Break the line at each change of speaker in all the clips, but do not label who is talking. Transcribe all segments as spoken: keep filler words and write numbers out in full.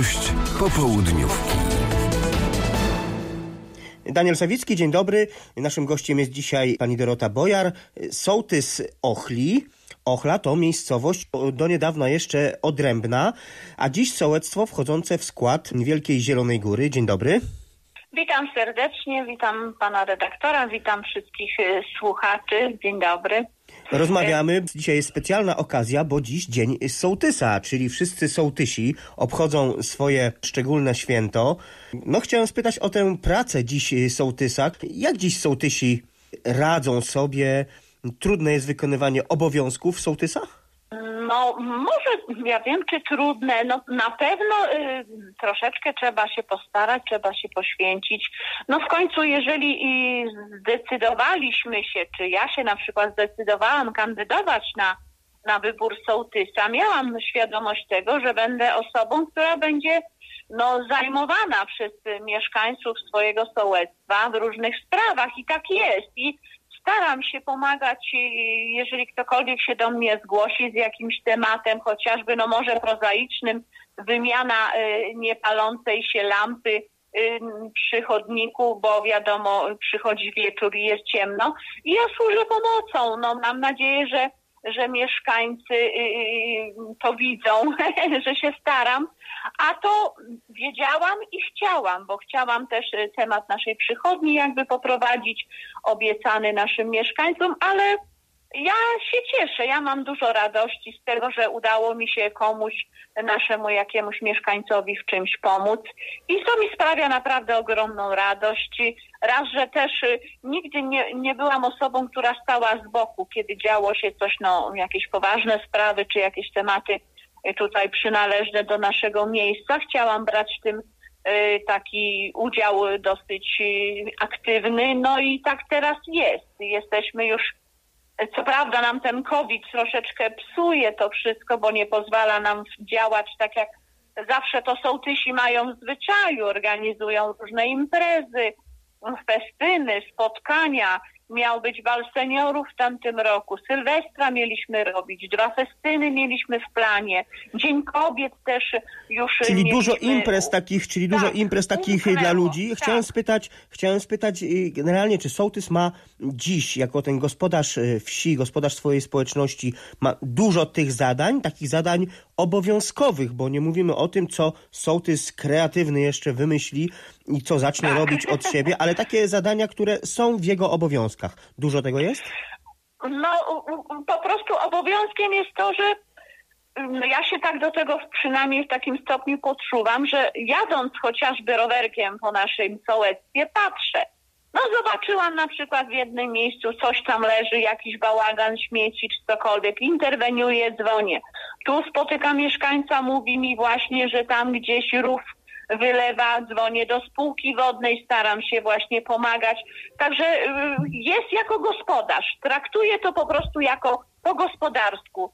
Gość popołudniówki.
Daniel Sawicki, dzień dobry. Naszym gościem jest dzisiaj pani Dorota Bojar, sołtys Ochli. Ochla to miejscowość do niedawna jeszcze odrębna, a dziś sołectwo wchodzące w skład Wielkiej Zielonej Góry. Dzień dobry.
Witam serdecznie, witam pana redaktora, witam wszystkich słuchaczy. Dzień dobry.
Rozmawiamy. Dzisiaj jest specjalna okazja, bo dziś dzień sołtysa, czyli wszyscy sołtysi obchodzą swoje szczególne święto. No chciałem spytać o tę pracę dziś sołtysa. Jak dziś sołtysi radzą sobie? Trudne jest wykonywanie obowiązków sołtysa?
No może, ja wiem czy trudne, no na pewno y, troszeczkę trzeba się postarać, trzeba się poświęcić. No w końcu jeżeli i zdecydowaliśmy się, czy ja się na przykład zdecydowałam kandydować na, na wybór sołtysa, miałam świadomość tego, że będę osobą, która będzie no zajmowana przez mieszkańców swojego sołectwa w różnych sprawach i tak jest. I staram się pomagać, jeżeli ktokolwiek się do mnie zgłosi z jakimś tematem, chociażby no może prozaicznym, wymiana y, niepalącej się lampy y, przy chodniku, bo wiadomo, przychodzi wieczór i jest ciemno. I ja służę pomocą. No mam nadzieję, że, że mieszkańcy y, to widzą, że się staram. A to wiedziałam i chciałam, bo chciałam też temat naszej przychodni jakby poprowadzić, obiecany naszym mieszkańcom, ale ja się cieszę, ja mam dużo radości z tego, że udało mi się komuś, naszemu jakiemuś mieszkańcowi w czymś pomóc i to mi sprawia naprawdę ogromną radość. Raz, że też nigdy nie, nie byłam osobą, która stała z boku, kiedy działo się coś, no jakieś poważne sprawy czy jakieś tematy tutaj przynależne do naszego miejsca. Chciałam brać w tym y, taki udział dosyć y, aktywny, no i tak teraz jest. Jesteśmy już, co prawda nam ten COVID troszeczkę psuje to wszystko, bo nie pozwala nam działać tak jak zawsze to sołtysi mają w zwyczaju, organizują różne imprezy, festyny, spotkania. Miał być bal seniorów w tamtym roku. Sylwestra mieliśmy robić. Dwa festyny mieliśmy w planie. Dzień Kobiet też już
Czyli
mieliśmy...
dużo imprez takich, czyli tak, dużo imprez takich umknęło. Dla ludzi. Chciałem tak. spytać, chciałem spytać generalnie, czy sołtys ma dziś, jako ten gospodarz wsi, gospodarz swojej społeczności, ma dużo tych zadań, takich zadań obowiązkowych, bo nie mówimy o tym, co sołtys kreatywny jeszcze wymyśli i co zacznie tak. robić od siebie, ale takie zadania, które są w jego obowiązkach. Dużo tego jest?
No, po prostu obowiązkiem jest to, że ja się tak do tego przynajmniej w takim stopniu podczuwam, że jadąc chociażby rowerkiem po naszym sołectwie patrzę. No zobaczyłam na przykład w jednym miejscu coś tam leży, jakiś bałagan, śmieci czy cokolwiek. Interweniuję, dzwonię. Tu spotykam mieszkańca, mówi mi właśnie, że tam gdzieś rów wylewa, dzwonię do spółki wodnej, staram się właśnie pomagać. Także jest jako gospodarz. Traktuję to po prostu jako po gospodarsku.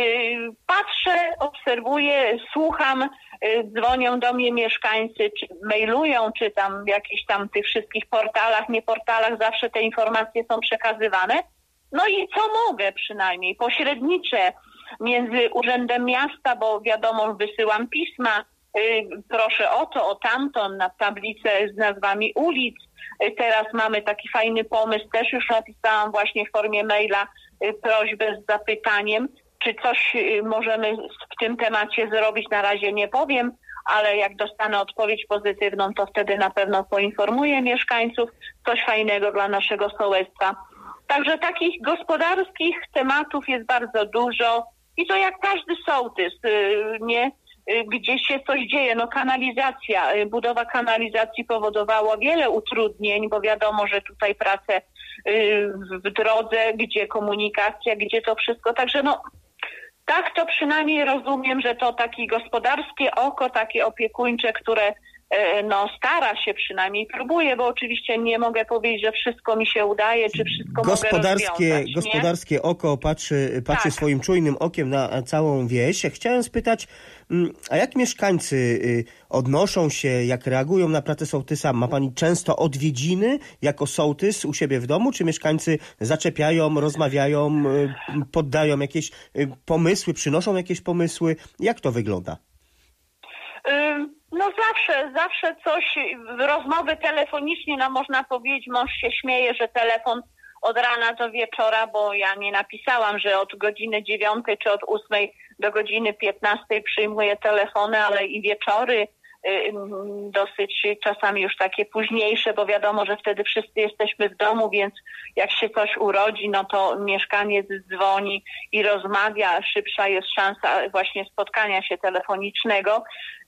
Patrzę, obserwuję, słucham, dzwonią do mnie mieszkańcy, czy mailują, czy tam w jakichś tam tych wszystkich portalach, nie portalach, zawsze te informacje są przekazywane. No i co mogę przynajmniej, pośredniczę między Urzędem Miasta, bo wiadomo, wysyłam pisma, proszę o to, o tamto, na tablicę z nazwami ulic. Teraz mamy taki fajny pomysł, też już napisałam właśnie w formie maila prośbę z zapytaniem, czy coś możemy w tym temacie zrobić. Na razie nie powiem, ale jak dostanę odpowiedź pozytywną, to wtedy na pewno poinformuję mieszkańców. Coś fajnego dla naszego sołectwa. Także takich gospodarskich tematów jest bardzo dużo i to jak każdy sołtys, nie? Gdzie się coś dzieje, no kanalizacja, budowa kanalizacji powodowała wiele utrudnień, bo wiadomo, że tutaj prace w drodze, gdzie komunikacja, gdzie to wszystko, także no tak to przynajmniej rozumiem, że to takie gospodarskie oko, takie opiekuńcze, które no stara się przynajmniej, próbuje, bo oczywiście nie mogę powiedzieć, że wszystko mi się udaje, czy wszystko
gospodarskie,
mogę rozwiązać.
Gospodarskie nie? oko patrzy, patrzy tak. swoim czujnym okiem na całą wieś. Chciałem spytać, a jak mieszkańcy odnoszą się, jak reagują na pracę sołtysa? Ma pani często odwiedziny jako sołtys u siebie w domu, czy mieszkańcy zaczepiają, rozmawiają, poddają jakieś pomysły, przynoszą jakieś pomysły? Jak to wygląda?
Y- No zawsze, zawsze coś, rozmowy telefonicznie, no można powiedzieć, mąż się śmieje, że telefon od rana do wieczora, bo ja nie napisałam, że od godziny dziewiątej czy od ósmej do godziny piętnastej przyjmuję telefony, ale i wieczory dosyć czasami już takie późniejsze, bo wiadomo, że wtedy wszyscy jesteśmy w domu, więc jak się coś urodzi, no to mieszkaniec dzwoni i rozmawia, szybsza jest szansa właśnie spotkania się telefonicznego.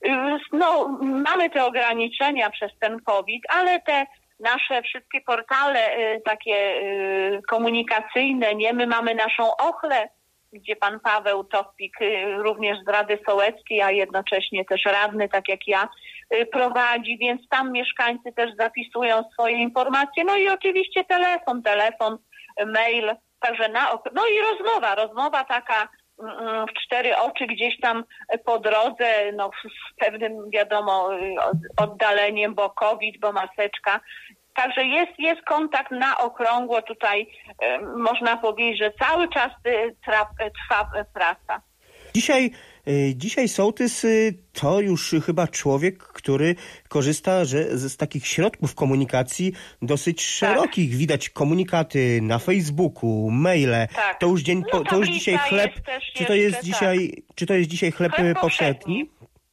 No, mamy te ograniczenia przez ten COVID, ale te nasze wszystkie portale takie komunikacyjne, nie? My mamy naszą Ochlę, gdzie pan Paweł Topik, również z Rady Sołeckiej, a jednocześnie też radny, tak jak ja, prowadzi, więc tam mieszkańcy też zapisują swoje informacje. No i oczywiście telefon, telefon, mail, także na ok- no i rozmowa, rozmowa taka w cztery oczy gdzieś tam po drodze, no z pewnym, wiadomo, oddaleniem, bo COVID, bo maseczka. Także jest, jest kontakt na okrągło tutaj, e, można powiedzieć, że cały czas trwa, trwa praca.
Dzisiaj, dzisiaj sołtys to już chyba człowiek, który korzysta że, z takich środków komunikacji dosyć szerokich. Tak. Widać komunikaty na Facebooku, maile. Tak. To już dzień, no, to już dzisiaj chleb. Czy to jest dzisiaj, tak. czy to jest dzisiaj chleb, chleb powszedni?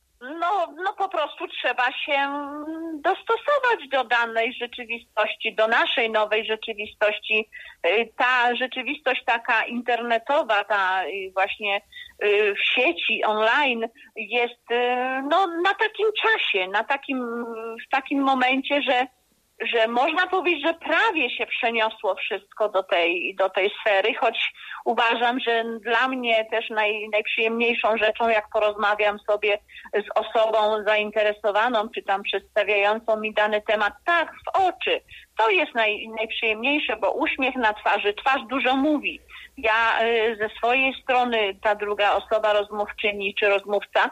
No, no po prostu trzeba się dostosować do danej rzeczywistości, do naszej nowej rzeczywistości. Ta rzeczywistość taka internetowa, ta właśnie w sieci, online jest no, na takim czasie, na takim, w takim momencie, że że można powiedzieć, że prawie się przeniosło wszystko do tej, do tej sfery, choć uważam, że dla mnie też naj, najprzyjemniejszą rzeczą, jak porozmawiam sobie z osobą zainteresowaną, czy tam przedstawiającą mi dany temat, tak, w oczy. To jest naj, najprzyjemniejsze, bo uśmiech na twarzy, twarz dużo mówi. Ja y, ze swojej strony, ta druga osoba, rozmówczyni czy rozmówca,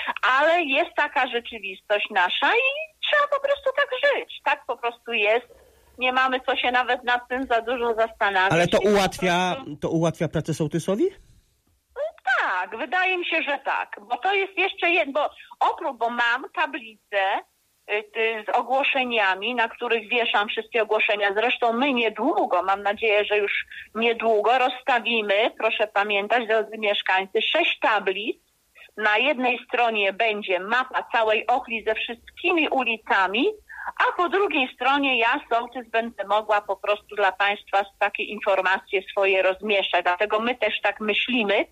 ale jest taka rzeczywistość nasza i trzeba po prostu tak żyć. Tak po prostu jest. Nie mamy co się nawet nad tym za dużo zastanawiać.
Ale to ułatwia, prostu... to ułatwia pracę sołtysowi?
No, tak, wydaje mi się, że tak. Bo to jest jeszcze jedno, bo oprócz, bo mam tablicę z ogłoszeniami, na których wieszam wszystkie ogłoszenia. Zresztą my niedługo, mam nadzieję, że już niedługo rozstawimy, proszę pamiętać, drodzy mieszkańcy, sześć tablic. Na jednej stronie będzie mapa całej Ochli ze wszystkimi ulicami, a po drugiej stronie ja, sołtys, będę mogła po prostu dla Państwa takie informacje swoje rozmieszczać. Dlatego my też tak myślimy,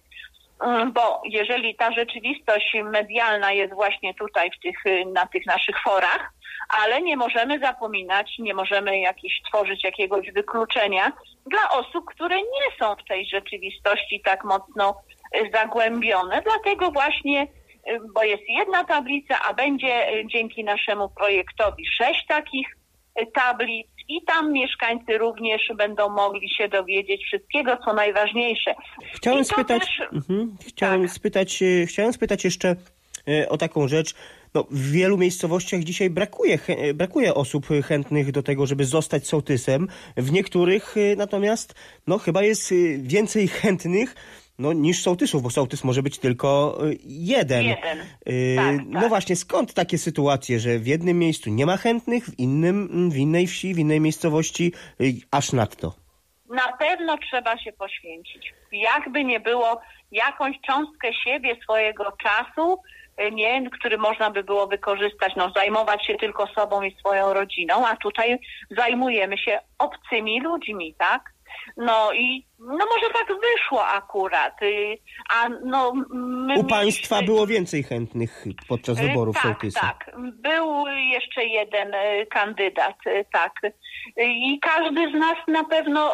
bo jeżeli ta rzeczywistość medialna jest właśnie tutaj w tych, na tych naszych forach, ale nie możemy zapominać, nie możemy jakiś, tworzyć jakiegoś wykluczenia dla osób, które nie są w tej rzeczywistości tak mocno zagłębione. Dlatego właśnie, bo jest jedna tablica, a będzie dzięki naszemu projektowi sześć takich tablic i tam mieszkańcy również będą mogli się dowiedzieć wszystkiego, co najważniejsze.
Chciałem spytać, też... mhm, chciałem tak. spytać, chciałem spytać jeszcze o taką rzecz. No, w wielu miejscowościach dzisiaj brakuje, brakuje osób chętnych do tego, żeby zostać sołtysem. W niektórych natomiast no, chyba jest więcej chętnych no, niż sołtysów, bo sołtys może być tylko jeden.
jeden.
Yy,
tak,
no
tak.
właśnie, skąd takie sytuacje, że w jednym miejscu nie ma chętnych, w innym, w innej wsi, w innej miejscowości yy, aż nadto?
Na pewno trzeba się poświęcić. Jakby nie było, jakąś cząstkę siebie, swojego czasu, nie, który można by było wykorzystać, no zajmować się tylko sobą i swoją rodziną, a tutaj zajmujemy się obcymi ludźmi, tak? No i no może tak wyszło akurat. A no, my
U państwa mieliśmy... było więcej chętnych podczas wyborów
tak,
sołtysa.
Tak, był jeszcze jeden kandydat, tak. I każdy z nas na pewno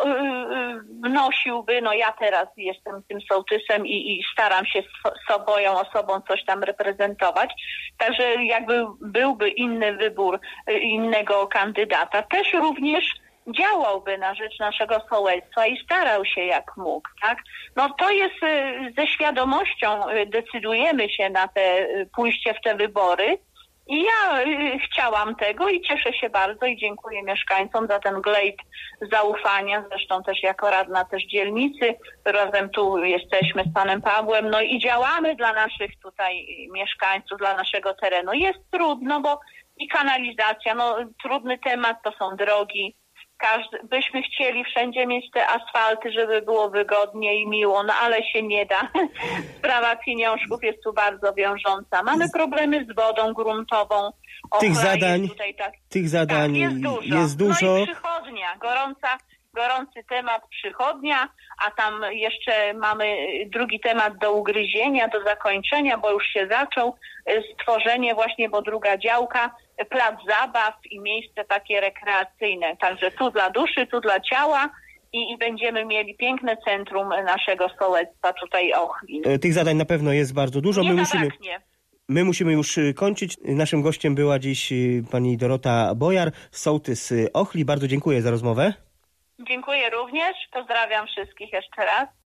wnosiłby, no ja teraz jestem tym sołtysem i, i staram się sobą, osobą coś tam reprezentować. Także jakby byłby inny wybór innego kandydata, też również działałby na rzecz naszego sołectwa i starał się jak mógł, tak? No to jest ze świadomością decydujemy się na te pójście w te wybory, I ja y, chciałam tego i cieszę się bardzo i dziękuję mieszkańcom za ten glejt zaufania, zresztą też jako radna też dzielnicy, razem tu jesteśmy z panem Pawłem, no i działamy dla naszych tutaj mieszkańców, dla naszego terenu. Jest trudno, bo i kanalizacja, no trudny temat, to są drogi. Każdy, byśmy chcieli wszędzie mieć te asfalty, żeby było wygodnie i miło, no ale się nie da. Sprawa pieniążków jest tu bardzo wiążąca. Mamy problemy z wodą gruntową.
Tych
Ochra
zadań,
tutaj tak,
tych zadań
tak, jest dużo.
jest dużo.
No i przychodnia, gorąca, gorący temat przychodnia, a tam jeszcze mamy drugi temat do ugryzienia, do zakończenia, bo już się zaczął stworzenie właśnie, bo druga działka, plac zabaw i miejsce takie rekreacyjne. Także tu dla duszy, tu dla ciała i, i będziemy mieli piękne centrum naszego sołectwa tutaj Ochlin.
Tych zadań na pewno jest bardzo dużo.
Nie
My musimy,
zabraknie.
my musimy już kończyć. Naszym gościem była dziś pani Dorota Bojar, sołtys Ochli. Bardzo dziękuję za rozmowę.
Dziękuję również. Pozdrawiam wszystkich jeszcze raz.